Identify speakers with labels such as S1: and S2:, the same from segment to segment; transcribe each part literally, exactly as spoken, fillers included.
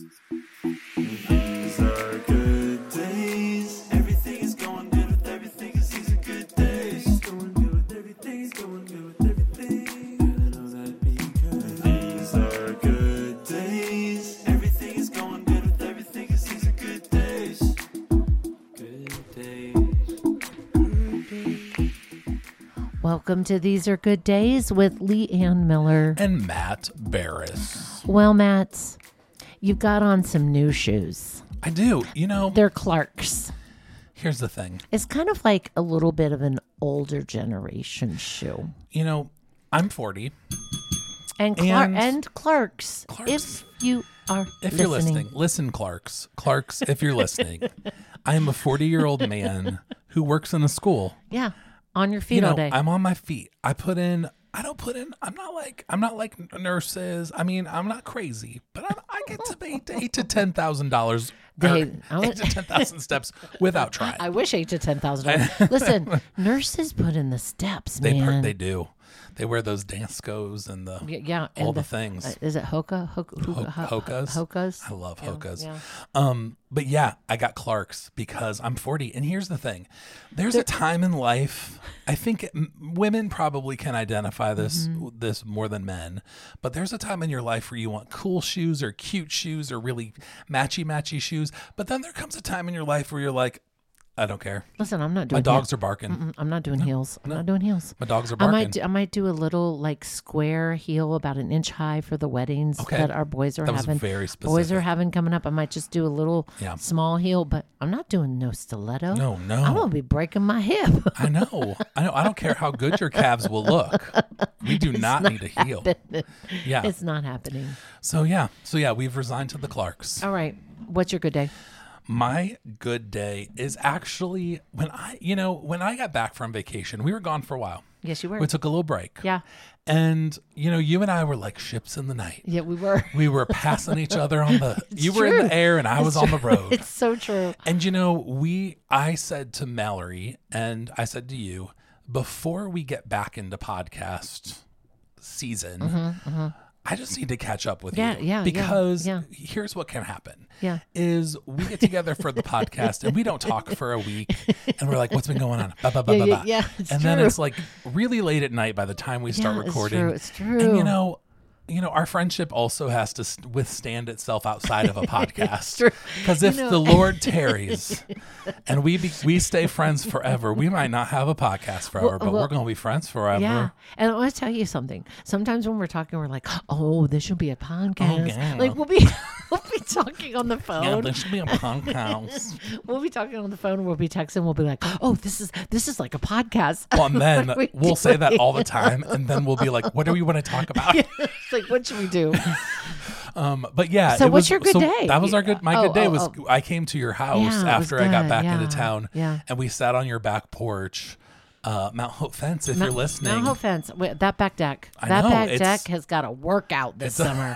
S1: These are good days. Everything is going good with everything, 'cause these are good days. It's going good with everything, it's going good with everything. And I know that because these are good days. Everything is going good with everything, 'cause these are good days. Good days. Good days.
S2: Welcome to These Are Good Days with Lee Ann Miller.
S3: And Matt Barris.
S2: Well, Matt, you've got on some new shoes.
S3: I do. You know,
S2: They're Clarks.
S3: here's the thing.
S2: It's kind of like a little bit of an older generation shoe.
S3: You know, I'm forty.
S2: And, Clar-
S3: And-
S2: and Clarks,
S3: Clarks.
S2: if you are
S3: If
S2: listening.
S3: you're listening, listen, Clarks. Clarks, if you're listening. I am a forty-year-old man who works in a school.
S2: Yeah, on your feet
S3: You know,
S2: all day.
S3: I'm on my feet. I put in. I don't put in. I'm not like. I'm not like nurses. I mean, I'm not crazy, but I'm, I get to eight to eight to ten thousand dollars.
S2: Dave, I
S3: Eight
S2: want-
S3: to ten thousand steps without trying.
S2: I wish eight to ten thousand dollars. Listen, nurses put in the steps,
S3: They per-
S2: man.
S3: they do. They wear those Danskos and the
S2: Y- yeah,
S3: all
S2: and
S3: the, things.
S2: uh, is it Hoka? Hoka,
S3: Ho-
S2: Hoka
S3: Hokas.
S2: Hokas.
S3: I love
S2: Yeah,
S3: Hokas.
S2: yeah.
S3: Um, but yeah, I got Clarks because I'm forty. And here's the thing: there's a time in life. I think m- women probably can identify this
S2: Mm-hmm.
S3: this more than men. But there's a time in your life where you want cool shoes or cute shoes or really matchy matchy shoes. But then there comes a time in your life where you're like, I don't care.
S2: Listen, I'm not doing
S3: My dogs
S2: he-
S3: are barking.
S2: Mm-mm, I'm not doing heels. I'm not doing heels.
S3: My dogs are
S2: I
S3: barking.
S2: might do, I might do a little like square heel about an inch high for the weddings
S3: Okay.
S2: that our boys are
S3: That was
S2: having.
S3: very
S2: Boys are
S3: specific.
S2: having coming up. I might just do a little
S3: Yeah.
S2: small heel, but I'm not doing no stiletto.
S3: No, no.
S2: I'm gonna be breaking my hip.
S3: I know. I know. I don't care how good your calves will look. We do not, need a heel. Yeah.
S2: It's not happening.
S3: So yeah. So yeah, we've resigned to the Clarks.
S2: All right. What's your good day?
S3: My good day is actually when I, you know, when I got back from vacation, we were gone for a while.
S2: Yes, you were.
S3: We took a little break.
S2: Yeah.
S3: And, you know, you and I were like ships in the night.
S2: Yeah, we were.
S3: We were passing each other on the, you were
S2: true.
S3: in the air and I was on the road.
S2: It's so true.
S3: And, you know, we, I said to Mallory and I said to you, before we get back into podcast season, I just need to catch up with
S2: Mm-hmm, Yeah,
S3: you.
S2: yeah, yeah,
S3: Because
S2: yeah.
S3: here's what can happen.
S2: Yeah.
S3: Is we get together for the podcast and we don't talk for a week and we're like, what's been going on? Ba, ba, ba,
S2: Yeah,
S3: ba,
S2: yeah,
S3: ba.
S2: yeah, it's
S3: and then
S2: true.
S3: it's like really late at night by the time we start
S2: Yeah, it's
S3: recording.
S2: true, it's true.
S3: And you know, you know, our friendship also has to st- withstand itself outside of a podcast.
S2: true.
S3: Because if
S2: You know-
S3: the Lord tarries and we be, we stay friends forever, we might not have a podcast forever,
S2: Well,
S3: but
S2: well,
S3: we're going to be friends forever.
S2: Yeah. And I want to tell you something. Sometimes when we're talking, we're like, oh, this should be a podcast.
S3: yeah.
S2: Like we'll be we'll be talking on the
S3: Yeah,
S2: phone.
S3: there should be a podcast.
S2: We'll be talking on the phone. We'll be texting. We'll be like, oh, this is this is like a podcast.
S3: Well, and then
S2: What are we
S3: we'll say that
S2: doing?
S3: all the time, and then we'll be like, "What do we want to talk about?"
S2: It's like, what should we do?
S3: Um, but yeah.
S2: So
S3: it
S2: what's
S3: was,
S2: your good
S3: so
S2: day?
S3: That was our good. My
S2: Oh,
S3: good day
S2: oh,
S3: was
S2: oh.
S3: I came to your house
S2: Yeah, it was
S3: after I got
S2: good.
S3: back
S2: Yeah,
S3: into town,
S2: yeah.
S3: and we sat on your back porch, uh, Mount Hope Fence. If you're listening,
S2: No offense. Wait, that back deck.
S3: I
S2: that
S3: know,
S2: back
S3: it's-
S2: deck has got a workout this summer.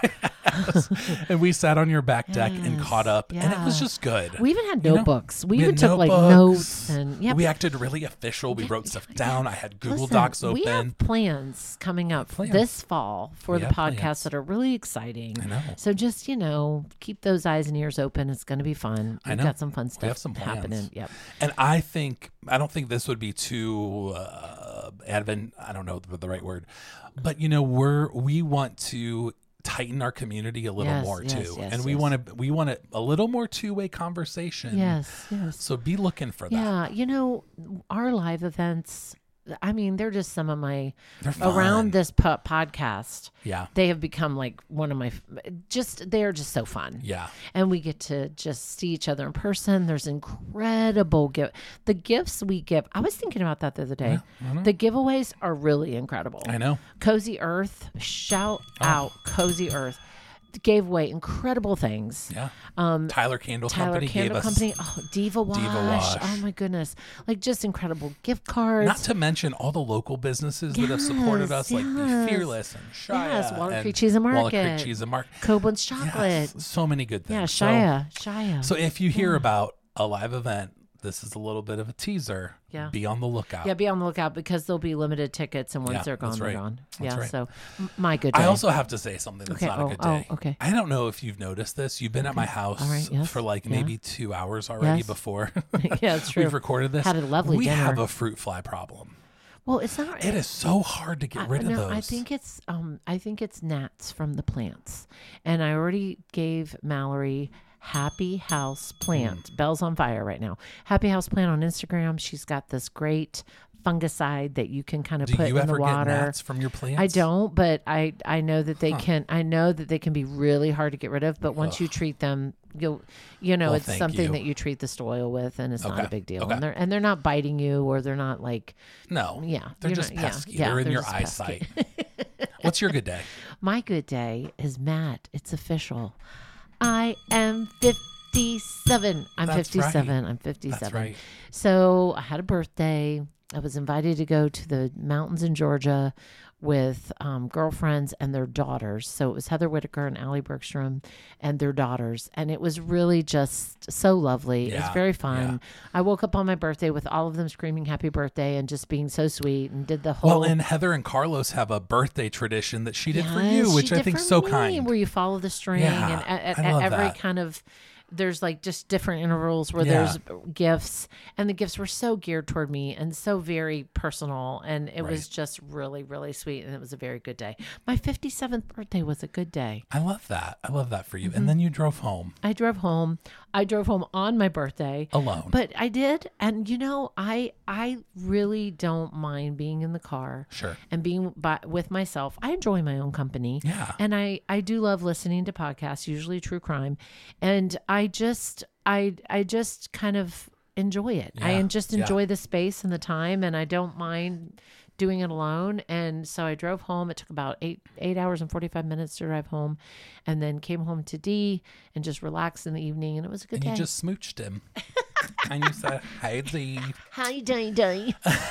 S3: and we sat on your back deck and
S2: Yes,
S3: caught up, and it was
S2: yeah.
S3: just good.
S2: We even had
S3: You know?
S2: notebooks. We,
S3: We
S2: even
S3: had
S2: took like
S3: notebooks.
S2: notes and yeah.
S3: we
S2: but-
S3: acted really official. We wrote stuff down. I had Google
S2: Listen,
S3: Docs open.
S2: We have plans coming up
S3: plans.
S2: this fall for
S3: We
S2: the
S3: have
S2: podcast
S3: plans.
S2: that are really exciting.
S3: I know.
S2: So just, you know, keep those eyes and ears open. It's going to be fun.
S3: I
S2: We've
S3: know.
S2: got some fun
S3: We
S2: stuff
S3: have some plans.
S2: happening. Yep.
S3: And I think I don't think this would be too uh, advent. I don't know the, the right word, but you know, we're we want to tighten our community a little
S2: Yes,
S3: more
S2: yes,
S3: too,
S2: yes,
S3: and we
S2: yes.
S3: want to we want a, a little more two way conversation.
S2: Yes. Yes.
S3: So be looking for that.
S2: Yeah. You know, our live events, I mean, they're just some of my,
S3: They're fun.
S2: around this po- podcast,
S3: Yeah.
S2: they have become like one of my, just, they're just so fun.
S3: Yeah.
S2: And we get to just see each other in person. There's incredible gift. The gifts we give. I was thinking about that the other day. The giveaways are really incredible.
S3: I know.
S2: Cozy Earth, shout out Cozy Earth. Gave away incredible things.
S3: Yeah.
S2: Um,
S3: Tyler Candle
S2: Tyler
S3: Company
S2: Candle
S3: gave us.
S2: Company. Oh, Diva Wash.
S3: Wash.
S2: Oh my goodness. Like just incredible gift cards.
S3: Not to mention all the local businesses that have supported us,
S2: Yes,
S3: like Be
S2: yes.
S3: Fearless and Shia.
S2: Yes, Waller
S3: and
S2: Creek Cheese and
S3: Waller
S2: Market.
S3: Creek Cheese and Market.
S2: Koblenz Chocolate.
S3: Yes, so many good things.
S2: Yeah,
S3: So-
S2: Shia. Shia.
S3: So if you hear about a live event this is a little bit of a teaser.
S2: Yeah.
S3: Be on the lookout.
S2: Yeah, be on the lookout because there'll be limited tickets, and once
S3: Yeah,
S2: they're gone,
S3: that's
S2: they're
S3: right.
S2: gone.
S3: That's
S2: yeah,
S3: right.
S2: so m- my good day.
S3: I also have to say something that's
S2: Okay,
S3: not
S2: oh,
S3: a good
S2: oh,
S3: day.
S2: okay.
S3: I don't know if you've noticed this. You've been at my house
S2: All right, yes,
S3: for like
S2: yeah.
S3: maybe two hours already
S2: Yes.
S3: before
S2: Yeah, it's true.
S3: we've recorded this.
S2: Had a lovely
S3: we
S2: dinner.
S3: have a fruit fly problem.
S2: Well, it's not.
S3: It is so hard to get
S2: I-
S3: rid of
S2: no,
S3: those.
S2: I think it's um I think it's gnats from the plants. And I already gave Mallory Happy House Plant.
S3: Mm.
S2: Belle's on fire right now. Happy House Plant on Instagram. She's got this great fungicide that you can kind of
S3: Do
S2: put
S3: you
S2: in
S3: ever
S2: the water.
S3: get gnats from your plants?
S2: I don't, but I I know that they
S3: Huh.
S2: can I know that they can be really hard to get rid of, but once you treat them, you'll you know,
S3: Well,
S2: it's
S3: thank
S2: something
S3: you.
S2: that you treat the soil with and it's not
S3: Okay.
S2: a big deal.
S3: Okay.
S2: And they're and they're not biting you or they're not like
S3: No.
S2: yeah,
S3: They're
S2: you're
S3: just
S2: not- yeah,
S3: pesky.
S2: yeah,
S3: they're in
S2: they're
S3: your
S2: just pesky.
S3: eyesight. What's your good day?
S2: My good day is Matt. It's official. I am fifty-seven. I'm
S3: That's
S2: fifty-seven.
S3: right.
S2: I'm fifty-seven.
S3: That's right.
S2: So I had a birthday. I was invited to go to the mountains in Georgia with um, girlfriends and their daughters. So it was Heather Whitaker and Allie Bergstrom and their daughters. And it was really just so lovely. It was
S3: Yeah,
S2: very fun.
S3: yeah.
S2: I woke up on my birthday with all of them screaming happy birthday and just being so sweet and did the whole...
S3: Well, and Heather and Carlos have a birthday tradition that she did for
S2: Yes,
S3: you, which
S2: she
S3: I
S2: did
S3: think
S2: for
S3: so
S2: me,
S3: kind.
S2: where you follow the string
S3: Yeah,
S2: and at, at,
S3: I love
S2: at every
S3: that.
S2: kind of there's like just different intervals where
S3: Yeah.
S2: there's gifts, and the gifts were so geared toward me and so very personal, and it was
S3: Right.
S2: just really really sweet, and it was a very good day. My fifty-seventh birthday was a good day.
S3: I love that. I love that for you.
S2: Mm-hmm.
S3: And then you drove home
S2: I drove home. I drove home on my birthday.
S3: alone.
S2: But I did, and you know, I I really don't mind being in the car
S3: Sure.
S2: and being by, with myself. I enjoy my own company.
S3: Yeah.
S2: And I, I do love listening to podcasts, usually true crime. And I just I I just kind of enjoy it. I
S3: Yeah,
S2: just
S3: yeah.
S2: enjoy the space and the time, and I don't mind doing it alone. And so I drove home. It took about eight eight hours and forty-five minutes to drive home, and then came home to Dee and just relaxed in the evening, and it was a good
S3: And
S2: day.
S3: you just smooched him. And you said, hey, Dee.
S2: Hi, Dee Dee.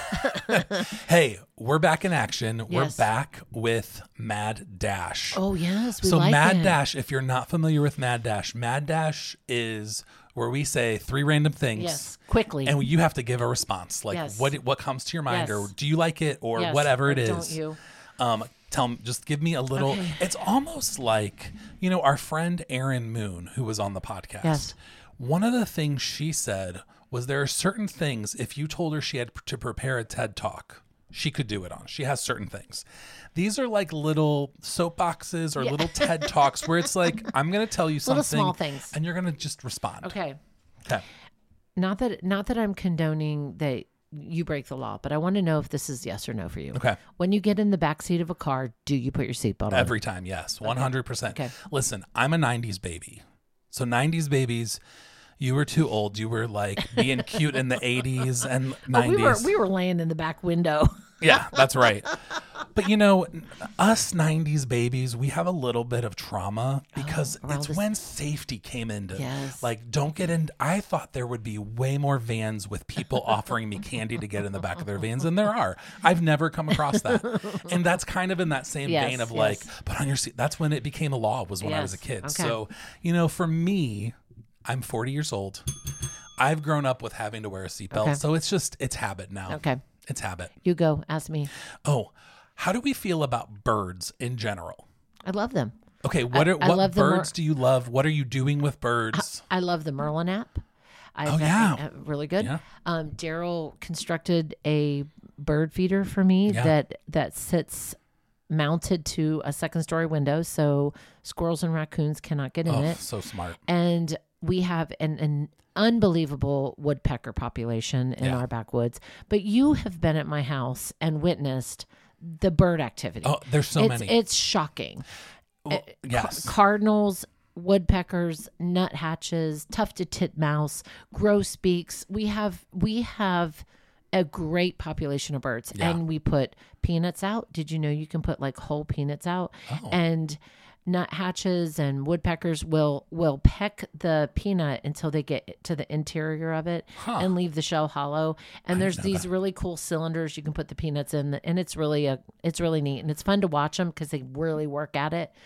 S3: Hey, we're back in action.
S2: Yes.
S3: We're back with Mad Dash.
S2: Oh yes, we
S3: so
S2: like
S3: Mad
S2: it.
S3: Dash, if you're not familiar with Mad Dash, Mad Dash is where we say three random things.
S2: Yes, quickly.
S3: And you have to give a response. Like
S2: Yes.
S3: what what comes to your mind, or
S2: Yes.
S3: do you like it, or
S2: Yes,
S3: whatever
S2: or
S3: it is.
S2: don't you?
S3: Um, tell me, just give me a little.
S2: Okay.
S3: It's almost like, you know, our friend Erin Moon, who was on the podcast.
S2: Yes.
S3: One of the things she said was there are certain things, if you told her she had to prepare a TED Talk, she could do it on. She has certain things. These are like little soapboxes or little TED Talks where it's like, I'm going to tell you something.
S2: Little small things.
S3: And you're going to just respond.
S2: Okay.
S3: Okay.
S2: Not that not that I'm condoning that you break the law, but I want to know if this is yes or no for you.
S3: Okay.
S2: When you get in the back seat of a car, do you put your seatbelt on?
S3: Every time, yes. one hundred percent.
S2: Okay.
S3: Listen, I'm a nineties baby. So nineties babies, you were too old. You were like being cute in the eighties and
S2: Oh,
S3: nineties.
S2: we were we were laying in the back window.
S3: Yeah, that's right. But you know, us nineties babies, we have a little bit of trauma because
S2: around
S3: it's
S2: this-
S3: when safety came into
S2: Yes.
S3: like, don't get in. I thought there would be way more vans with people offering me candy to get in the back of their vans, and there are. I've never come across that. And that's kind of in that same
S2: Yes,
S3: vein of
S2: yes.
S3: like, put on your seat. That's when it became a law, was when I was a
S2: Yes,
S3: kid.
S2: okay.
S3: So, you know, for me, I'm forty years old. I've grown up with having to wear a seatbelt.
S2: Okay.
S3: So it's just, it's habit now.
S2: Okay.
S3: It's habit.
S2: You go. Ask me.
S3: Oh, how do we feel about birds in general?
S2: I love them.
S3: Okay, what are
S2: I
S3: what
S2: love the
S3: birds
S2: mer-
S3: do you love? What are you doing with birds?
S2: I love the Merlin app. I
S3: Oh, yeah.
S2: uh, really good.
S3: Yeah.
S2: Um, Daryl constructed a bird feeder for me
S3: Yeah.
S2: that that sits mounted to a second story window, so squirrels and raccoons cannot get in
S3: oh,
S2: it.
S3: so smart.
S2: And we have an, an unbelievable woodpecker population in
S3: Yeah.
S2: our backwoods. But you have been at my house and witnessed the bird activity.
S3: Oh, there's so
S2: it's,
S3: many.
S2: It's shocking.
S3: Well, yes.
S2: Cardinals, woodpeckers, nuthatches, tufted titmouse, grosbeaks. We have we have a great population of birds,
S3: Yeah.
S2: and we put peanuts out. Did you know you can put like whole peanuts out?
S3: Oh.
S2: And nuthatches and woodpeckers will will peck the peanut until they get to the interior of it
S3: Huh.
S2: and leave the shell hollow. And there's
S3: know
S2: these
S3: that.
S2: really cool cylinders you can put the peanuts in, and it's really a it's really neat, and it's fun to watch them because they really work at it.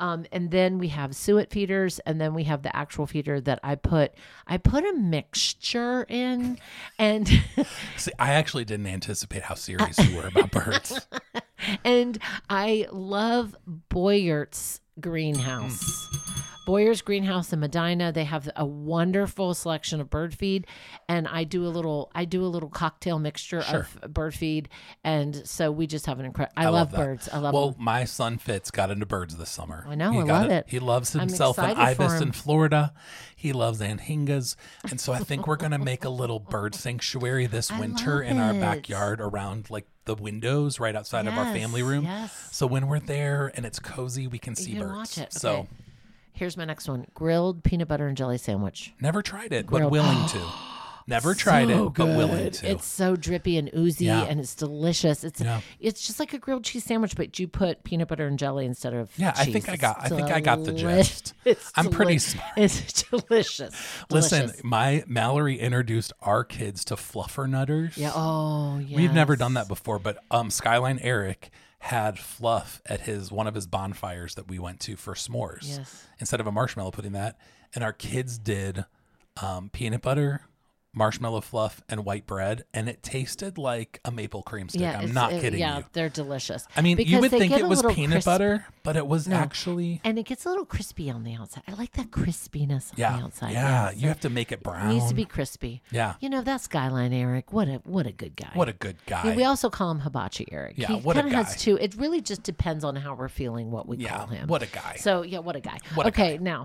S2: Um, and then we have suet feeders, and then we have the actual feeder that I put. I put a mixture in, and
S3: See, I actually didn't anticipate how serious you were about birds.
S2: and I love Boyert's greenhouse. Boyer's Greenhouse in Medina. They have a wonderful selection of bird feed, and I do a little I do a little cocktail mixture
S3: Sure.
S2: of bird feed, and so we just have an incredible. I,
S3: I
S2: love,
S3: that.
S2: birds. I love
S3: Well,
S2: them.
S3: my son Fitz got into birds this summer.
S2: I know,
S3: He
S2: I
S3: got
S2: love it.
S3: He loves
S2: I'm
S3: himself an
S2: excited for
S3: ibis
S2: him.
S3: in Florida. He loves anhingas, and so I think we're gonna make a little bird sanctuary this
S2: I
S3: winter
S2: love
S3: in our
S2: it.
S3: backyard around like the windows right outside of our
S2: Yes,
S3: family room.
S2: yes.
S3: So when we're there and it's cozy, we can see
S2: You can
S3: birds.
S2: watch it.
S3: So
S2: Okay. Here's my next one: grilled peanut butter and jelly sandwich.
S3: never tried it,
S2: Grilled.
S3: but willing to. Never tried
S2: So
S3: it, but willing
S2: good.
S3: to.
S2: It's so drippy and oozy,
S3: Yeah.
S2: and it's delicious. It's
S3: Yeah.
S2: it's just like a grilled cheese sandwich, but you put peanut butter and jelly instead of
S3: Yeah, I
S2: cheese.
S3: think I
S2: It's
S3: got- I think I got the
S2: deli-
S3: gist.
S2: It's
S3: I'm pretty
S2: deli-
S3: smart.
S2: It's delicious.
S3: Listen,
S2: Delicious.
S3: my Mallory introduced our kids to fluffernutters.
S2: Yeah. Oh, yeah.
S3: We've never done that before, but um, Skyline Eric had fluff at his one of his bonfires that we went to for s'mores.
S2: Yes.
S3: Instead of a marshmallow, putting that, and our kids did um, peanut butter, marshmallow fluff, and white bread, and it tasted like a maple cream stick.
S2: Yeah,
S3: I'm
S2: it's-
S3: not
S2: it-
S3: kidding
S2: yeah,
S3: you.
S2: they're delicious.
S3: I mean, you
S2: Because
S3: would
S2: they
S3: think
S2: get
S3: it
S2: a
S3: was
S2: little
S3: peanut
S2: crisp-
S3: butter, but it was
S2: No.
S3: actually
S2: and it gets a little crispy on the outside. I like that crispiness on
S3: yeah,
S2: the outside.
S3: yeah.
S2: Yes.
S3: You have to make it brown.
S2: It needs to be crispy.
S3: Yeah.
S2: You know, that's Skyline Eric. What a what a good guy.
S3: What a good guy.
S2: Yeah, we also call him Hibachi Eric.
S3: Yeah,
S2: he
S3: what a
S2: kind of has
S3: guy.
S2: two. It really just depends on how we're feeling, what we
S3: Yeah,
S2: call him.
S3: what a guy.
S2: So yeah, what a guy.
S3: What a
S2: okay, now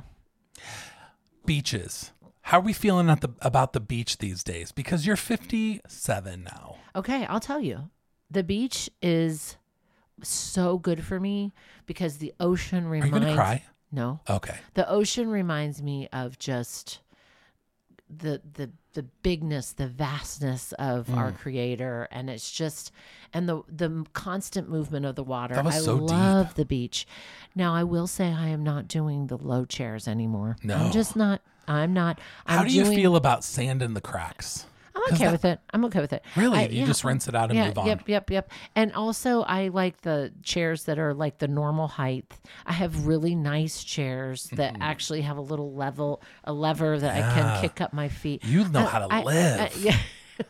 S3: Beaches. How are we feeling at the about the beach these days? Because you're fifty-seven now.
S2: okay, I'll tell you, the beach is so good for me because the ocean
S3: Are
S2: reminds.
S3: you gonna cry?
S2: No,
S3: Okay.
S2: the ocean reminds me of just the the the bigness, the vastness of our
S3: Mm.
S2: creator, and it's just and the the constant movement of the water.
S3: That was
S2: I
S3: so deep.
S2: love the beach. Now I will say I am not doing the low chairs anymore.
S3: No.
S2: I'm just not. I'm not. I'm
S3: How do you
S2: doing-
S3: feel about sand in the cracks?
S2: I'm
S3: 'Cause
S2: okay
S3: that-
S2: with it. I'm okay with it.
S3: Really?
S2: I-
S3: You just rinse it out and
S2: yeah,
S3: move on?
S2: Yep, yep, yep. And also, I like the chairs that are like the normal height. I have really nice chairs that actually have a little level, a lever that I
S3: Mm-hmm. Yeah.
S2: can kick up my feet.
S3: You know
S2: I-
S3: how to
S2: I-
S3: live.
S2: I- yeah.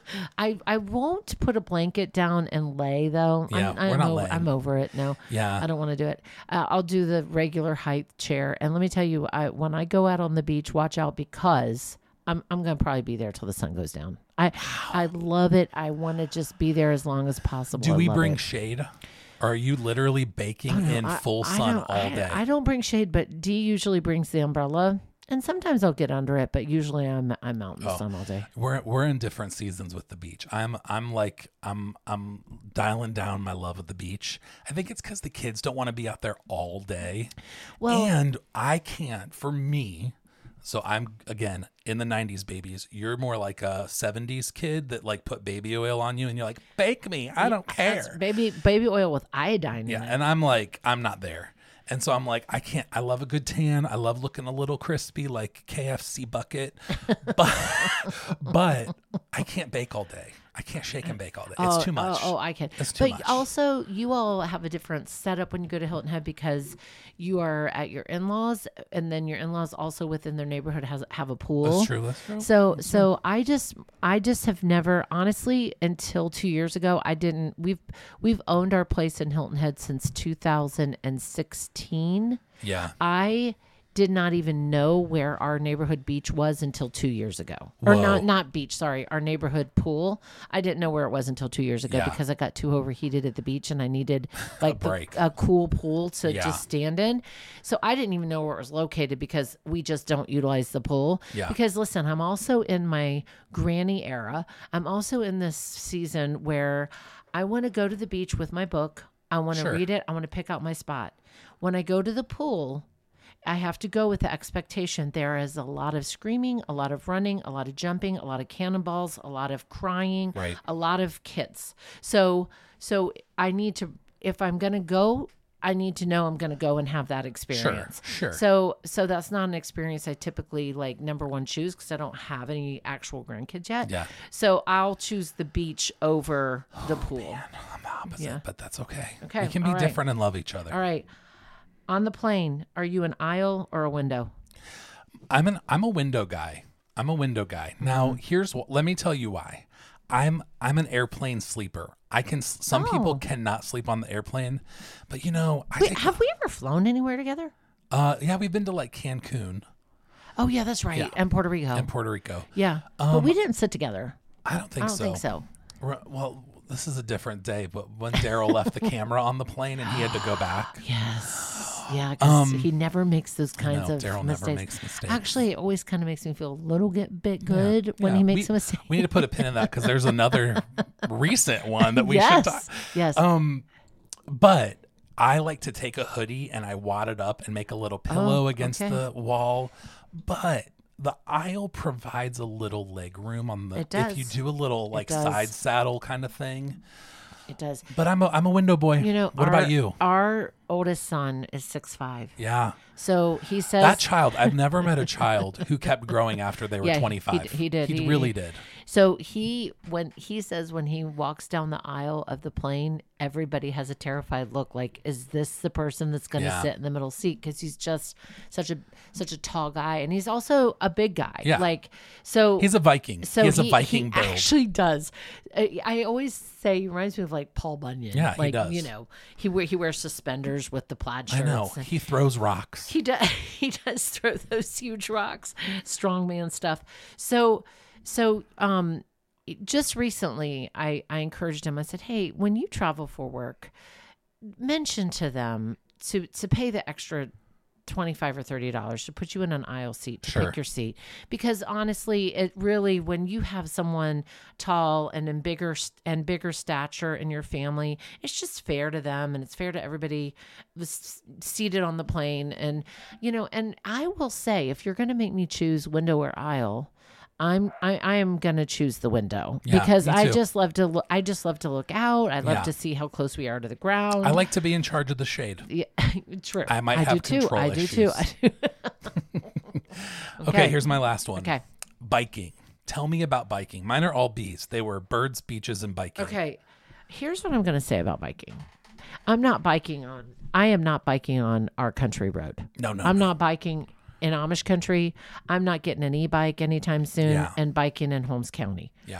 S2: I I won't put a blanket down and lay though.
S3: Yeah,
S2: I'm, I'm,
S3: we're not
S2: over,
S3: laying.
S2: I'm over it. No,
S3: Yeah.
S2: I don't want to do it. Uh, I'll do the regular height chair. And let me tell you, I when I go out on the beach, watch out because I'm I'm gonna probably be there till the sun goes down. I I love it. I want to just be there as long as possible.
S3: Do
S2: I
S3: we
S2: love
S3: bring
S2: it.
S3: shade? Or are you literally baking
S2: No,
S3: in
S2: I-
S3: full
S2: I
S3: sun
S2: don't-
S3: all
S2: I-
S3: day?
S2: I don't bring shade, but Dee usually brings the umbrella, and sometimes I'll get under it. But usually I'm I'm out in the
S3: Oh.
S2: sun all day.
S3: We're we're in different seasons with the beach. I'm I'm like I'm I'm dialing down my love of the beach. I think it's because the kids don't want to be out there all day,
S2: Well-
S3: and I can't. For me, so I'm again in the nineties babies. You're more like a seventies kid that like put baby oil on you, and you're like, bake me. I don't
S2: That's
S3: care.
S2: baby baby oil with iodine
S3: Yeah,
S2: in it.
S3: and I'm like, I'm not there. And so I'm like, I can't. I love a good tan. I love looking a little crispy, like K F C bucket. But but I can't bake all day. I can't shake and bake all day. It's
S2: Oh,
S3: too much.
S2: Oh, oh, I can.
S3: It's too
S2: but
S3: much.
S2: also, you all have a different setup when you go to Hilton Head because you are at your in-laws, and then your in-laws also within their neighborhood has have a pool.
S3: That's true. That's true.
S2: So, so I just, I just have never, honestly, until two years ago, I didn't. We've we've owned our place in Hilton Head since two thousand sixteen.
S3: Yeah.
S2: I did not even know where our neighborhood beach was until two years ago. Or
S3: Whoa.
S2: not not beach, sorry, our neighborhood pool. I didn't know where it was until two years ago
S3: Yeah.
S2: because I got too overheated at the beach and I needed like the-
S3: break.
S2: a cool pool to
S3: Yeah.
S2: just stand in. So I didn't even know where it was located because we just don't utilize the pool.
S3: Yeah.
S2: Because listen, I'm also in my granny era. I'm also in this season where I want to go to the beach with my book. I want to
S3: Sure.
S2: read it. I want to pick out my spot. When I go to the pool, I have to go with the expectation there is a lot of screaming, a lot of running, a lot of jumping, a lot of cannonballs, a lot of crying,
S3: Right.
S2: a lot of kids. So, so I need to, if I'm going to go, I need to know I'm going to go and have that experience.
S3: sure.
S2: So, so that's not an experience I typically like number one choose because I don't have any actual grandkids yet.
S3: Yeah.
S2: So I'll choose the beach over the pool.
S3: I'm the opposite,
S2: Yeah.
S3: but that's okay.
S2: Okay,
S3: We can be
S2: all right.
S3: different and love each other.
S2: All right. On the plane, are you an aisle or a window?
S3: I'm an I'm a window guy. I'm a window guy. Now,
S2: Mm-hmm.
S3: here's what. Let me tell you why. I'm I'm an airplane sleeper. I can. Some people
S2: Oh.
S3: cannot sleep on the airplane, but you know, I
S2: Wait,
S3: take,
S2: have we ever flown anywhere together?
S3: uh yeah, we've been to like Cancun
S2: Oh yeah, that's right.
S3: Yeah.
S2: And Puerto Rico.
S3: and Puerto Rico.
S2: yeah, but we didn't sit together.
S3: I don't think
S2: I don't
S3: so.
S2: think so.
S3: Ru- Well, this is a different day, but when Daryl left the camera on the plane and he had to go back.
S2: Yes. Yeah, because he never makes those kinds
S3: no,
S2: of
S3: Daryl never
S2: mistakes.
S3: makes mistakes.
S2: Actually, it always kind of makes me feel a little get, bit good when
S3: Yeah,
S2: he makes
S3: we,
S2: a mistake.
S3: We need to put a pin in that because there's another recent one that we
S2: yes.
S3: should talk.
S2: Yes.
S3: Um, but I like to take a hoodie and I wad it up and make a little pillow
S2: Oh,
S3: against
S2: okay.
S3: the wall. But the aisle provides a little leg room on the
S2: It
S3: if you
S2: does.
S3: do a little like
S2: does.
S3: side saddle kind of thing.
S2: It does.
S3: But I'm a I'm a window boy.
S2: You know,
S3: what
S2: our,
S3: about you?
S2: Our oldest son is six five.
S3: Yeah.
S2: So he says
S3: That child, I've never met a child who kept growing after they were
S2: Yeah, he-
S3: twenty-five.
S2: he- he did.
S3: He,
S2: He-
S3: really
S2: he-
S3: did.
S2: So he when he says when he walks down the aisle of the plane, everybody has a terrified look. Like, is this the person that's going to
S3: Yeah.
S2: sit in the middle seat? Because he's just such a such a tall guy, and he's also a big guy.
S3: Yeah.
S2: Like so.
S3: He's a Viking.
S2: so
S3: he has a
S2: he,
S3: Viking
S2: he
S3: build.
S2: actually does. I, I always say he reminds me of like Paul Bunyan.
S3: Yeah, he
S2: like,
S3: does.
S2: You know, he wear, he wears suspenders with the plaid shirts.
S3: I know.
S2: and-
S3: He throws rocks.
S2: he does. He does throw those huge rocks, strongman stuff. So, so um, just recently, I I encouraged him. I said, "Hey, when you travel for work, mention to them to to pay the extra." twenty-five or thirty dollars to put you in an aisle seat to
S3: Sure.
S2: pick your seat, because honestly, it really, when you have someone tall and in bigger st- and bigger stature in your family, it's just fair to them, and it's fair to everybody s- seated on the plane. And you know, and I will say, if you're going to make me choose window or aisle, I'm I, I am gonna choose the window,
S3: Yeah,
S2: because
S3: me
S2: I
S3: too.
S2: just love to look. I just love to look out. I love
S3: Yeah.
S2: to see how close we are to the ground.
S3: I like to be in charge of the shade.
S2: Yeah, true.
S3: I might
S2: I
S3: have
S2: do too.
S3: control
S2: I do too. I do.
S3: Okay, here's my last one.
S2: Okay.
S3: Biking. Tell me about biking. Mine are all B's. They were birds, beaches, and biking.
S2: Okay. Here's what I'm going to say about biking. I'm not biking on. I am not biking on our country road.
S3: No, no.
S2: I'm
S3: no.
S2: not biking in Amish country. I'm not getting an e-bike anytime soon
S3: Yeah.
S2: and biking in Holmes County.
S3: Yeah.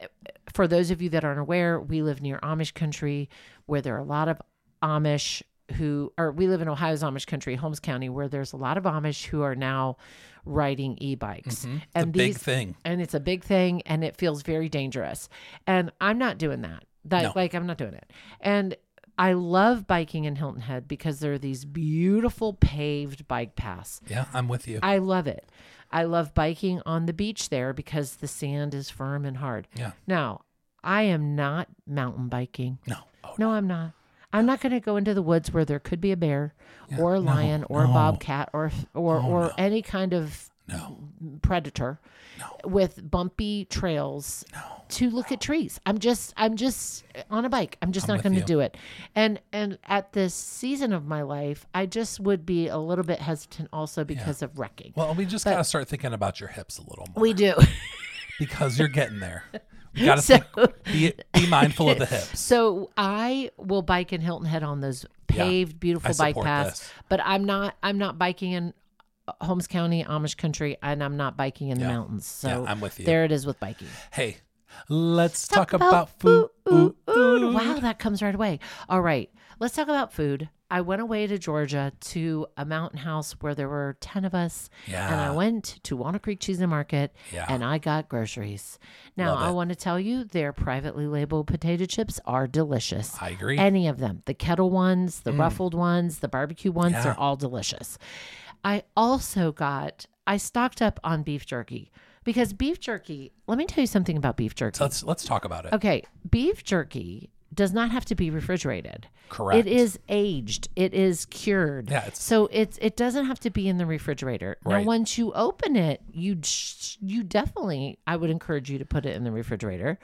S2: For those of you that aren't aware, we live near Amish country where there are a lot of Amish who, or we live in Ohio's Amish country, Holmes County, where there's a lot of Amish who are now riding e-bikes.
S3: It's
S2: And
S3: a big
S2: these,
S3: thing.
S2: and it's a big thing, and it feels very dangerous. And I'm not doing that. That
S3: No.
S2: like I'm not doing it. And I love biking in Hilton Head because there are these beautiful paved bike paths.
S3: Yeah, I'm with you.
S2: I love it. I love biking on the beach there because the sand is firm and hard.
S3: Yeah.
S2: Now, I am not mountain biking.
S3: No. Oh,
S2: No, I'm not. I'm not going to go into the woods where there could be a bear or a
S3: no,
S2: lion or a
S3: no.
S2: bobcat or or
S3: Oh,
S2: or
S3: no.
S2: any kind of
S3: no.
S2: predator with bumpy trails to look at trees. I'm just I'm just on a bike. I'm just
S3: I'm
S2: not
S3: with
S2: going to
S3: you.
S2: do it. And and at this season of my life, I just would be a little bit hesitant also because of wrecking.
S3: Well, we just got to start thinking about your hips a little more
S2: We do.
S3: because you're getting there. You got to
S2: So-
S3: be, be mindful of the hips.
S2: So I will bike in Hilton Head on those paved, beautiful
S3: I
S2: bike
S3: support
S2: paths.
S3: this.
S2: But I'm not. I'm not biking in Holmes County, Amish country, and I'm not biking in the
S3: Yeah.
S2: mountains. So
S3: Yeah, I'm with you.
S2: there it is with biking.
S3: Hey, let's talk, about, food.
S2: Ooh, ooh. Wow, that comes right away. All right, let's talk about food. I went away to Georgia to a mountain house where there were ten of us. And I
S3: Yeah.
S2: went to Walnut Creek Cheese and Market
S3: Yeah.
S2: and I got groceries. Now,
S3: Love
S2: I
S3: it.
S2: want to tell you their privately labeled potato chips are delicious.
S3: I agree.
S2: Any of them. The kettle ones, the ruffled ones, the barbecue ones,
S3: Yeah.
S2: they're all delicious. I also got, I stocked up on beef jerky because beef jerky, let me tell you something about beef jerky.
S3: let's let's talk about it.
S2: Okay, beef jerky does not have to be refrigerated.
S3: Correct.
S2: It is aged. It is cured.
S3: Yeah, it's-
S2: so it's it doesn't have to be in the refrigerator. Now,
S3: Right.
S2: once you open it, you sh- you definitely I would encourage you to put it in the refrigerator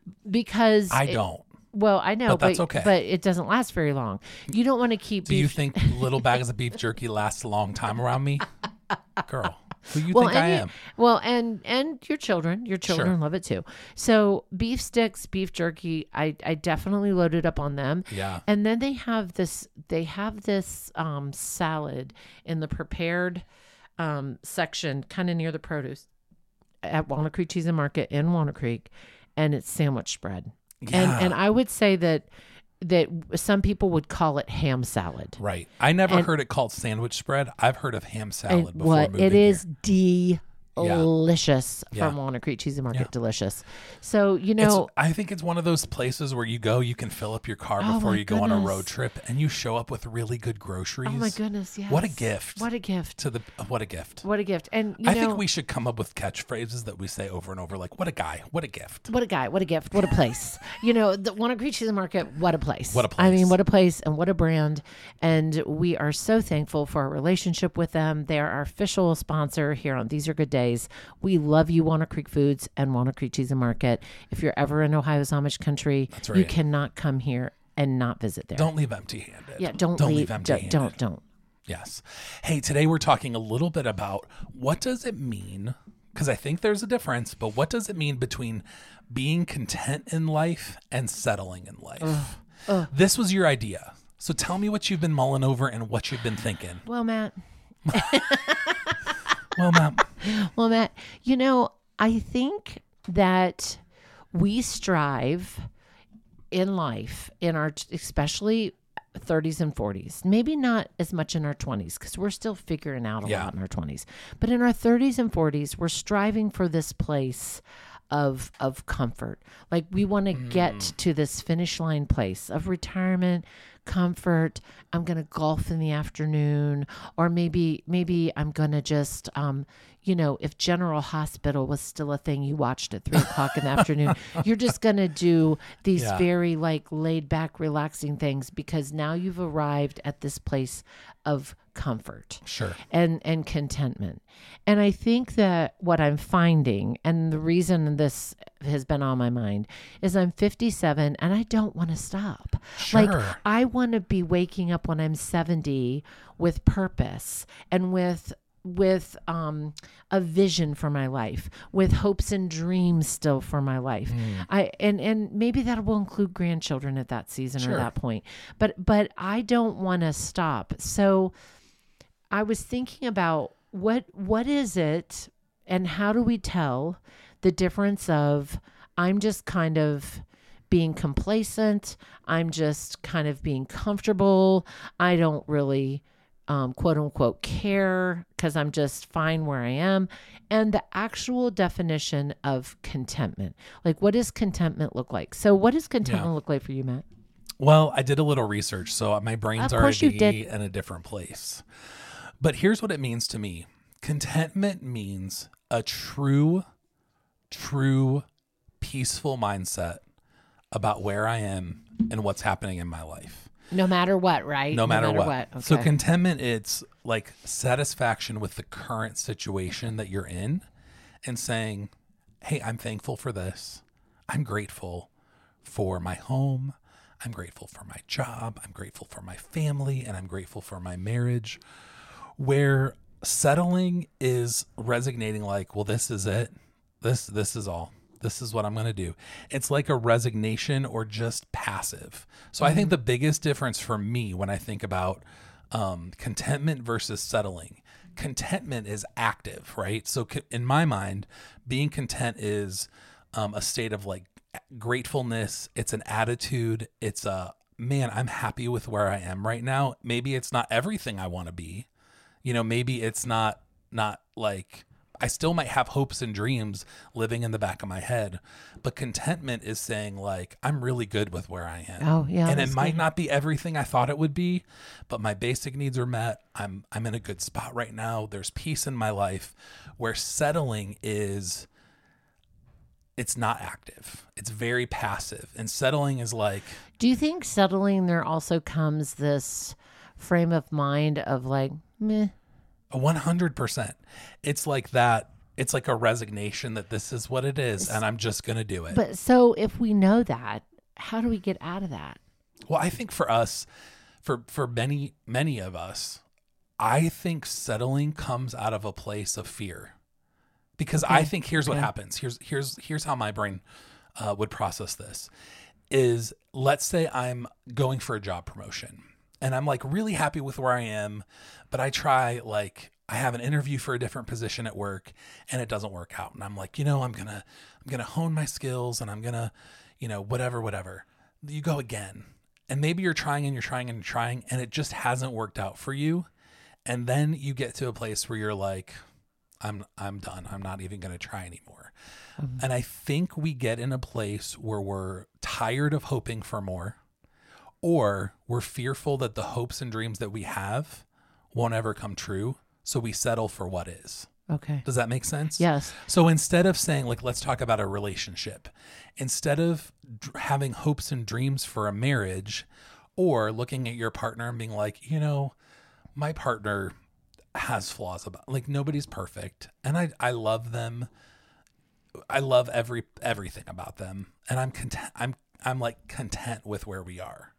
S2: because
S3: I
S2: it-
S3: don't.
S2: well, I know,
S3: But that's okay.
S2: But it doesn't last very long. You don't want to keep
S3: Do you
S2: beef.
S3: think little bags of beef jerky last a long time around me? Girl, Who you
S2: well,
S3: think I
S2: and you-
S3: am?
S2: Well, and and your children, your children
S3: Sure.
S2: love it too. So beef sticks, beef jerky, I I definitely loaded up on them.
S3: Yeah.
S2: And then they have this they have this um, salad in the prepared um, section, kind of near the produce at Walnut Creek Cheese and Market in Walnut Creek, and it's sandwich spread.
S3: Yeah.
S2: And and I would say that that some people would call it ham salad.
S3: Right. I never
S2: And-
S3: heard it called sandwich spread. I've heard of ham salad
S2: And
S3: before
S2: what
S3: moving
S2: it is
S3: here.
S2: delicious
S3: Yeah.
S2: from Walnut Creek Cheese and Market.
S3: Yeah.
S2: Delicious. So you
S3: It's,
S2: know,
S3: I think it's one of those places where you go, you can fill up your car
S2: Oh,
S3: before
S2: my
S3: you go on a
S2: goodness.
S3: road trip, and you show up with really good groceries.
S2: oh my goodness, yes.
S3: What a gift.
S2: What a gift.
S3: To the what a gift.
S2: What a gift. And you
S3: I
S2: know,
S3: think we should come up with catchphrases that we say over and over, like "What a guy! What a gift!"
S2: what a guy, what a gift, what a place. You know, the Walnut Creek Cheese and Market, what a place.
S3: What a
S2: I mean,
S3: place.
S2: what a place and what a brand. And we are so thankful for our relationship with them. They are our official sponsor here on These Are Good Days. We love you, Walnut Creek Foods and Walnut Creek Cheese and Market. If you're ever in Ohio's Amish country,
S3: That's
S2: you
S3: right.
S2: cannot come here and not visit there.
S3: Don't leave empty-handed.
S2: yeah, don't,
S3: don't
S2: leave.
S3: leave
S2: don't,
S3: empty-handed.
S2: don't, don't.
S3: Yes. Hey, today we're talking a little bit about what does it mean, because I think there's a difference, but what does it mean between being content in life and settling in life? This was your idea. So tell me what you've been mulling over and what you've been thinking.
S2: Well, Matt,
S3: Well, Matt,
S2: Well, Matt, you know, I think that we strive in life, in our, especially thirties and forties, maybe not as much in our twenties, because we're still figuring out a
S3: Yeah.
S2: lot in our twenties, but in our thirties and forties, we're striving for this place of of comfort. Like we want to get to this finish line place of retirement, comfort. I'm going to golf in the afternoon, or maybe maybe I'm going to just um you know, if General Hospital was still a thing you watched at three o'clock in the afternoon, you're just going to do these
S3: Yeah.
S2: very like laid back, relaxing things because now you've arrived at this place of comfort
S3: sure.
S2: and and contentment. And I think that what I'm finding, and the reason this has been on my mind, is I'm fifty-seven and I don't want to stop.
S3: Sure.
S2: Like I want to be waking up when I'm seventy with purpose and with with um a vision for my life, with hopes and dreams still for my life.
S3: Mm.
S2: I and and maybe that will include grandchildren at that season
S3: Sure.
S2: or that point. But but I don't want to stop. So I was thinking about what what is it and how do we tell the difference of I'm just kind of being complacent, I'm just kind of being comfortable, I don't really um, quote unquote care because I'm just fine where I am, and the actual definition of contentment. Like what does contentment look like? So what does contentment
S3: Yeah.
S2: look like for you, Matt?
S3: Well, I did a little research, so my brain's
S2: Of course you
S3: already
S2: did.
S3: in a different place. But here's what it means to me. Contentment means a true, true, peaceful mindset about where I am and what's happening in my life.
S2: No matter what, right?
S3: No matter, what.
S2: Okay.
S3: So contentment, it's like satisfaction with the current situation that you're in and saying, hey, I'm thankful for this. I'm grateful for my home. I'm grateful for my job. I'm grateful for my family, and I'm grateful for my marriage. Where settling is resignating, like, well, this is it. This this is all. This is what I'm going to do. It's like a resignation or just passive. So I think the biggest difference for me when I think about um, contentment versus settling, contentment is active, right? So co- in my mind, being content is um, a state of like gratefulness. It's an attitude. It's a, man, I'm happy with where I am right now. Maybe it's not everything I want to be. You know, maybe it's not, not like, I still might have hopes and dreams living in the back of my head, but contentment is saying like, I'm really good with where I am.
S2: Oh, yeah,
S3: And it
S2: that's
S3: might
S2: good.
S3: not be everything I thought it would be, but my basic needs are met. I'm, I'm in a good spot right now. There's peace in my life. Where settling is, it's not active. It's very passive. And settling is like,
S2: Do you think settling there also comes this frame of mind of like, meh?
S3: a one hundred percent. It's like that. It's like a resignation that this is what it is, and I'm just going to do it.
S2: But so if we know that, how do we get out of that?
S3: Well, I think for us, for for many many of us, I think settling comes out of a place of fear. Because I think here's what
S2: Okay.
S3: happens. Here's here's here's how my brain uh, would process this. Is let's say I'm going for a job promotion and I'm like really happy with where I am, but I try like I have an interview for a different position at work and it doesn't work out. And I'm like, you know, I'm gonna I'm gonna hone my skills and I'm gonna, you know, whatever, whatever. You go again. And maybe you're trying and you're trying and you're trying and it just hasn't worked out for you. And then you get to a place where you're like, I'm I'm done. I'm not even going to try anymore. Mm-hmm. And I think we get in a place where we're tired of hoping for more, or we're fearful that the hopes and dreams that we have won't ever come true. So we settle for what is.
S2: Okay.
S3: Does that make sense?
S2: Yes.
S3: So instead of saying, like, let's talk about a relationship, instead of d- having hopes and dreams for a marriage, or looking at your partner and being like, you know, my partner has flaws about, like, nobody's perfect. And I, I love them. I love every, everything about them. And I'm content. I'm, I'm like content with where we are.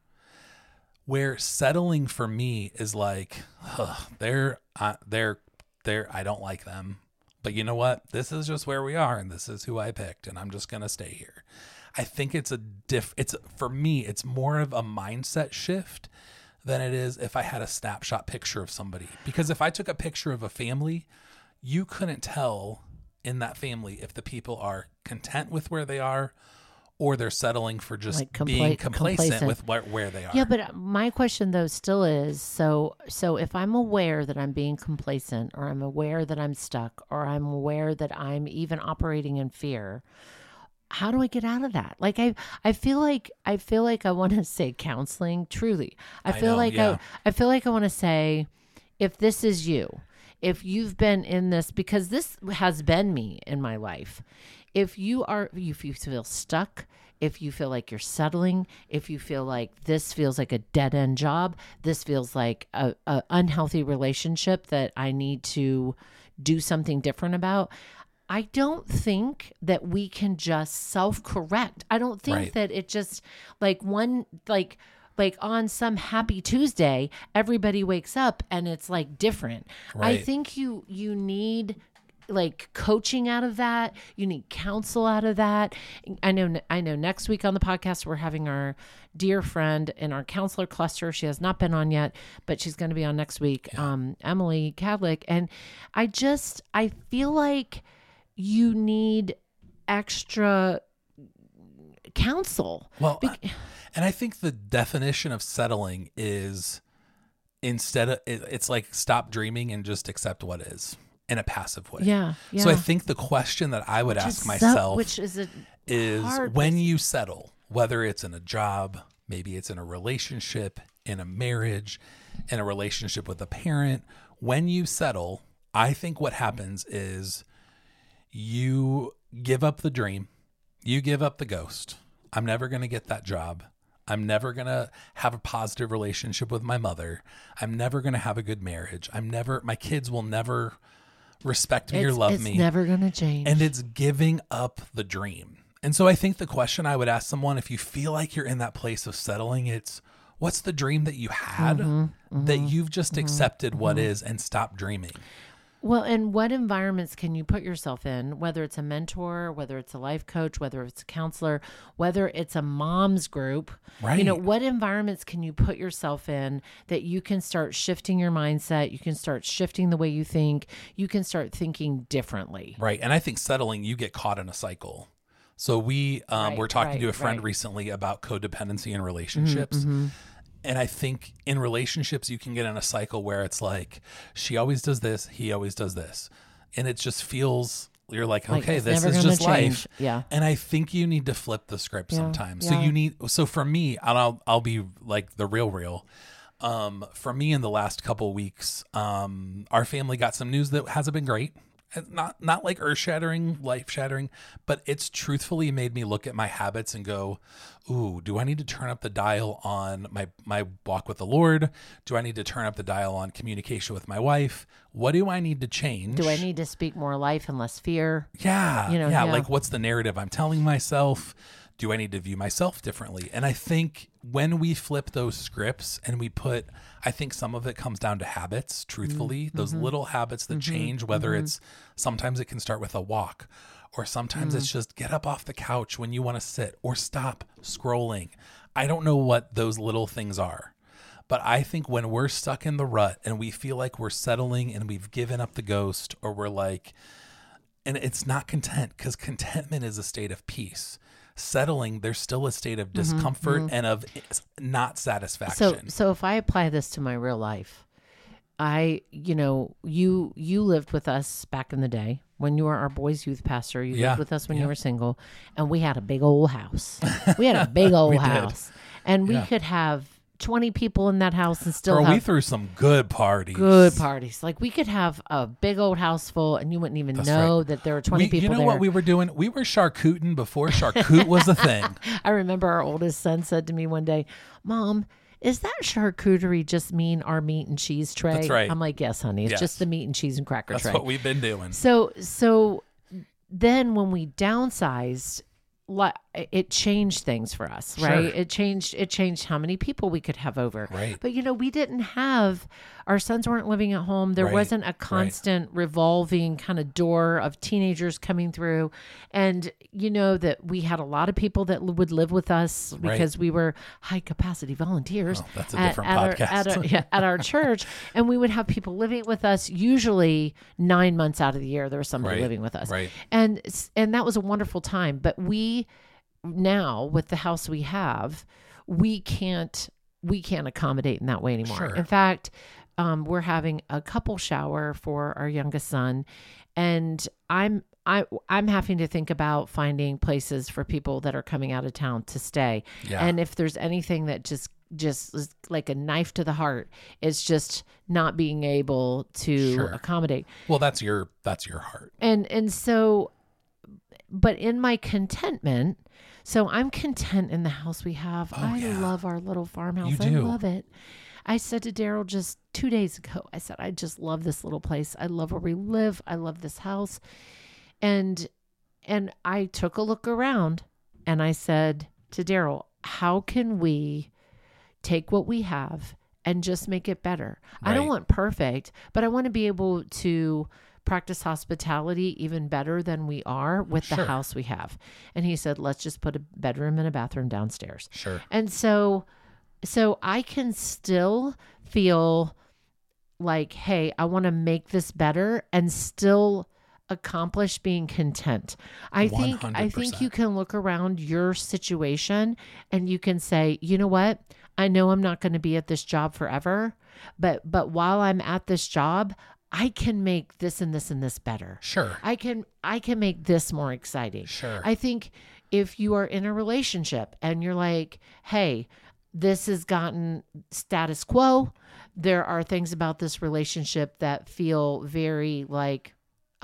S3: Where settling for me is like, ugh, they're, uh, they're, they're, I don't like them, but you know what? This is just where we are. And this is who I picked. And I'm just going to stay here. I think it's a diff, it's for me, it's more of a mindset shift than it is if I had a snapshot picture of somebody. Because if I took a picture of a family, you couldn't tell in that family if the people are content with where they are or they're settling for just
S2: Like compla-
S3: being complacent,
S2: complacent.
S3: with where, where they are.
S2: Yeah, but my question though still is, so so if I'm aware that I'm being complacent, or I'm aware that I'm stuck, or I'm aware that I'm even operating in fear, how do I get out of that? Like I, I feel like I feel like I want to say counseling. Truly, I
S3: I
S2: feel
S3: know,
S2: like
S3: yeah.
S2: I, I feel like I want to say, if this is you, if you've been in this, because this has been me in my life. If you are, if you feel stuck, if you feel like you're settling, if you feel like this feels like a dead end job, this feels like a, a unhealthy relationship that I need to do something different about. I don't think that we can just self-correct. I don't think
S3: Right.
S2: that it just like one, like, like on some happy Tuesday, everybody wakes up and it's like different. I
S3: Right.
S2: think you, you need like coaching out of that. You need counsel out of that. I know, I know next week on the podcast, we're having our dear friend in our counselor cluster. She has not been on yet, but she's going to be on next week.
S3: Yeah.
S2: Um, Emily Cadlick. And I just, I feel like you need extra counsel.
S3: Well,
S2: Be-
S3: I- and I think the definition of settling is instead of, it, it's like stop dreaming and just accept what is in a passive way.
S2: yeah. Yeah.
S3: So I think the question that I would
S2: Which
S3: ask
S2: is so-
S3: myself
S2: which is a
S3: is
S2: hard
S3: when
S2: place-
S3: you settle, whether it's in a job, maybe it's in a relationship, in a marriage, in a relationship with a parent, when you settle, I think what happens is you give up the dream, you give up the ghost. I'm never going to get that job. I'm never going to have a positive relationship with my mother. I'm never going to have a good marriage. I'm never, my kids will never respect me or
S2: it's,
S3: love
S2: it's
S3: me.
S2: never going to change.
S3: And it's giving up the dream. And so I think the question I would ask someone, if you feel like you're in that place of settling, it's what's the dream that you had that you've just accepted what is and stopped dreaming?
S2: Well, and what environments can you put yourself in, whether it's a mentor, whether it's a life coach, whether it's a counselor, whether it's a mom's group, you know,
S3: Right.
S2: what environments can you put yourself in that you can start shifting your mindset, you can start shifting the way you think, you can start thinking differently.
S3: Right. And I think settling, you get caught in a cycle. So we um,
S2: Right,
S3: were talking
S2: right,
S3: to a friend
S2: right.
S3: recently about codependency in relationships. And I think in relationships, you can get in a cycle where it's like, she always does this, he always does this. And it just feels, you're like,
S2: Like,
S3: okay,
S2: it's
S3: this
S2: never
S3: is
S2: gonna
S3: just
S2: change.
S3: life.
S2: Yeah.
S3: And I think you need to flip the script
S2: Yeah,
S3: sometimes. So
S2: yeah.
S3: you need, so for me, and I'll, I'll be like the real, real. Um, for me in the last couple weeks, um, our family got some news that hasn't been great. It's Not not like earth shattering, life shattering, but it's truthfully made me look at my habits and go, ooh, do I need to turn up the dial on my my walk with the Lord? Do I need to turn up the dial on communication with my wife? What do I need to change?
S2: Do I need to speak more life and less fear?
S3: Yeah,
S2: You know,
S3: yeah,
S2: yeah.
S3: Like what's the narrative I'm telling myself? do I need to view myself differently? And I think when we flip those scripts and we put, I think some of it comes down to habits, truthfully,
S2: Mm-hmm.
S3: those little habits that
S2: Mm-hmm.
S3: change, whether
S2: Mm-hmm.
S3: it's sometimes it can start with a walk, or sometimes
S2: Mm.
S3: it's just get up off the couch when you want to sit, or stop scrolling. I don't know what those little things are. But I think when we're stuck in the rut and we feel like we're settling and we've given up the ghost, or we're like, and it's not content, because contentment is a state of peace. Settling, there's still a state of discomfort and of not
S2: So,
S3: satisfaction.
S2: so if I apply this to my real life, I, you know, you you lived with us back in the day when you were our boys' youth pastor. You
S3: Yeah,
S2: lived with us when
S3: yeah.
S2: you were single, and we had a big old house. We had a big old
S3: We did.
S2: house, and we
S3: Yeah.
S2: could have twenty people in that house and still
S3: Girl,
S2: have
S3: we threw some good parties.
S2: good parties. Like we could have a big old house full, and you wouldn't even
S3: That's
S2: know
S3: right.
S2: that there were twenty
S3: We,
S2: people
S3: you know
S2: there.
S3: what we were doing? We were charcuting before charcut was a thing.
S2: I remember our oldest son said to me one day, "Mom, is that charcuterie just mean our meat and cheese tray?"
S3: That's right.
S2: I'm like, "Yes, honey. It's
S3: Yes.
S2: just the meat and cheese and cracker
S3: That's
S2: tray."
S3: what we've been doing.
S2: So, so then when we downsized, li- it changed things for us, right?
S3: Sure.
S2: It changed. It changed how many people we could have over.
S3: Right.
S2: But you know, we didn't have our sons weren't living at home. There
S3: Right.
S2: wasn't a constant revolving kind of door of teenagers coming through, and you know that we had a lot of people that l- would live with us
S3: Right.
S2: because we were high capacity volunteers.
S3: Oh, that's a
S2: at-
S3: different
S2: at our-
S3: podcast.
S2: at our, yeah, at our church, and we would have people living with us. Usually nine months out of the year, there was somebody
S3: Right.
S2: living with us,
S3: Right.
S2: and s- and that was a wonderful time. But we now with the house we have, we can't we can't accommodate in that way anymore.
S3: Sure.
S2: In fact, um, we're having a couple shower for our youngest son, and I'm I I'm having to think about finding places for people that are coming out of town to stay.
S3: Yeah.
S2: And if there's anything that just just is like a knife to the heart, it's just not being able to
S3: Sure.
S2: accommodate.
S3: Well, that's your that's your heart.
S2: And and so, but in my contentment, so I'm content in the house we have.
S3: Oh,
S2: I
S3: yeah.
S2: love our little farmhouse.
S3: You
S2: I
S3: do.
S2: love it. I said to Daryl just two days ago, I said, I just love this little place. I love where we live. I love this house. And and I took a look around and I said to Daryl, how can we take what we have and just make it better? I don't
S3: Right.
S2: want perfect, but I want to be able to practice hospitality even better than we are with the
S3: Sure.
S2: house we have. And he said, let's just put a bedroom and a bathroom downstairs.
S3: Sure.
S2: And so so I can still feel like, hey, I want to make this better and still accomplish being content. I think I think you
S3: one hundred percent.
S2: can look around your situation and you can say, you know what? I know I'm not going to be at this job forever, but but while I'm at this job, I can make this and this and this better.
S3: Sure.
S2: I can I can make this more exciting.
S3: Sure.
S2: I think if you are in a relationship and you're like, hey, this has gotten status quo, there are things about this relationship that feel very like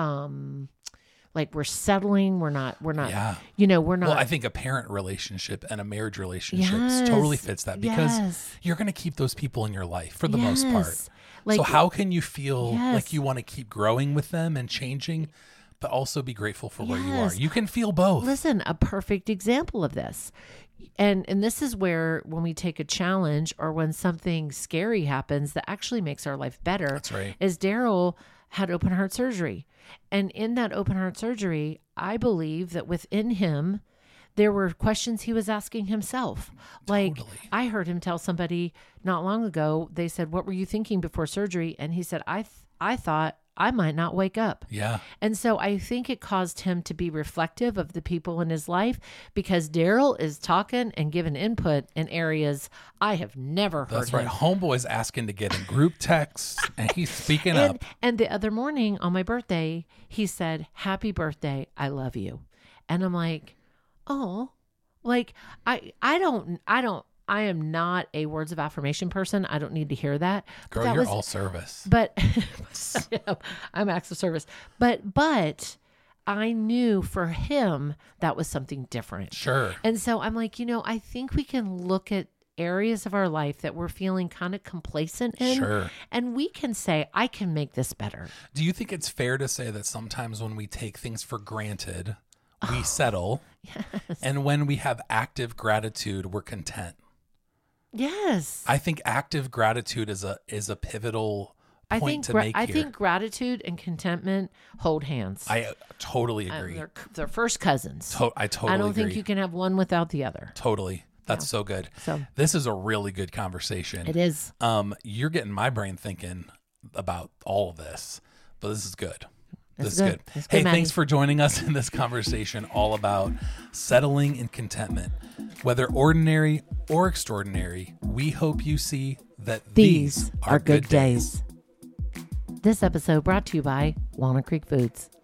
S2: um like we're settling, we're not we're not
S3: Yeah.
S2: you know, we're not
S3: Well, I think a parent relationship and a marriage relationship totally
S2: Yes.
S3: fits that, because
S2: Yes.
S3: you're going to keep those people in your life for the most part.
S2: Yes. Like,
S3: so how can you feel
S2: Yes.
S3: like you want to keep growing with them and changing, but also be grateful for where you are?
S2: Yes.
S3: You can feel both.
S2: Listen, a perfect example of this. And and this is where when we take a challenge or when something scary happens that actually makes our life better.
S3: That's right.
S2: Is Daryl had open heart surgery. And in that open heart surgery, I believe that within him there were questions he was asking himself. Like
S3: Totally.
S2: I heard him tell somebody not long ago, they said, "What were you thinking before surgery?" And he said, "I th- I thought I might not wake up."
S3: Yeah.
S2: And so I think it caused him to be reflective of the people in his life, because Daryl is talking and giving input in areas I have never heard
S3: That's right.
S2: him.
S3: Homeboy's asking to get in group texts and he's speaking
S2: And,
S3: up.
S2: and the other morning on my birthday, he said, "Happy birthday. I love you." And I'm like, "Oh, like I I don't I don't I am not a words of affirmation person. I don't need to hear that." But
S3: Girl,
S2: that
S3: you're
S2: was-
S3: all service.
S2: But yeah, I'm acts of service. But but I knew for him that was something different.
S3: Sure.
S2: And so I'm like, you know, I think we can look at areas of our life that we're feeling kind of complacent in,
S3: Sure.
S2: and we can say, I can make this better.
S3: Do you think it's fair to say that sometimes when we take things for granted, we settle.
S2: Yes.
S3: And when we have active gratitude, we're content.
S2: Yes.
S3: I think active gratitude is a is a pivotal
S2: I
S3: point
S2: think
S3: to
S2: gra-
S3: make
S2: I
S3: here.
S2: think gratitude and contentment hold hands.
S3: I uh, totally
S2: Uh,
S3: agree.
S2: they're, they're first cousins.
S3: To- I totally
S2: I don't
S3: agree.
S2: think you can have one without the other.
S3: Totally. That's so good.
S2: So
S3: This is a really good conversation.
S2: it is.
S3: Um, you're getting my brain thinking about all of this, but this is good.
S2: This
S3: This
S2: is
S3: is
S2: good.
S3: good.
S2: That's good,
S3: Hey,
S2: Maddie.
S3: thanks for joining us in this conversation all about settling and contentment. Whether ordinary or extraordinary, we hope you see that
S2: These
S3: these,
S2: are good days. This episode brought to you by Walnut Creek Foods.